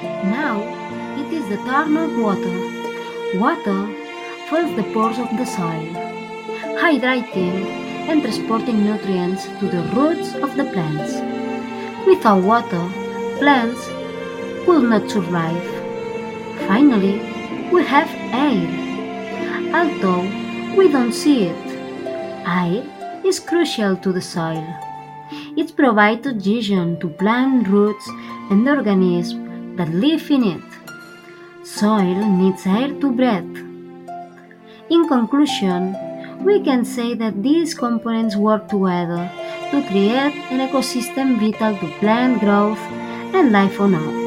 Now it is the turn of water. Water fills the pores of the soil, hydrating and transporting nutrients to the roots of the plants. Without water, plants could not survive. Finally, we have air. Although we don't see it, air is crucial to the soil. It provides oxygen to plant roots and organisms that live in it. Soil needs air to breathe. In conclusion, we can say that these components work together to create an ecosystem vital to plant growth and life on Earth.